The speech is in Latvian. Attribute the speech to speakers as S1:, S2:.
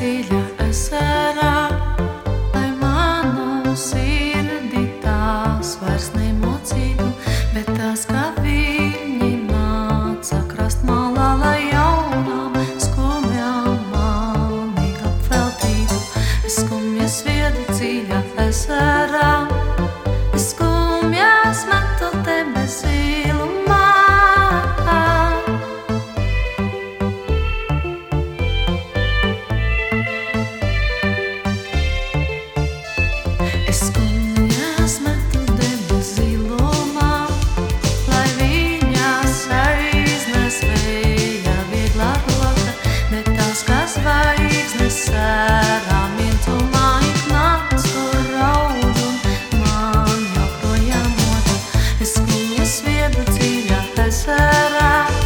S1: dziļa ezerā, lai manu sirdi tās vairs nemocītu, bet tās kā viņi nāca krastmalā, lai jaunām skumjām mani apveltītu. Es skumjas viedu dziļa ezerā, es skumjas metu debes ilumā. Es skumjas metu debes zilumā, lai viņas aiznes vēja vieglā roka, bet tās kā zvaigznes sērā vientumā ik nakts tur raud un man joprojām moda. Es skumjas viedu dziļā ezerā,